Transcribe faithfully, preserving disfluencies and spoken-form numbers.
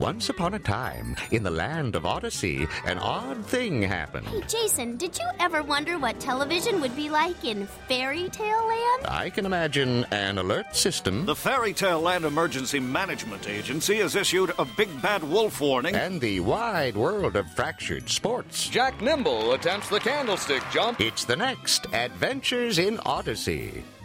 Once upon a time, in the land of Odyssey, an odd thing happened. Hey, Jason, did you ever wonder what television would be like in Fairy Tale Land? I can imagine an alert system. The Fairy Tale Land Emergency Management Agency has issued a big bad wolf warning. And the wide world of fractured sports. Jack Nimble attempts the candlestick jump. It's the next Adventures in Odyssey.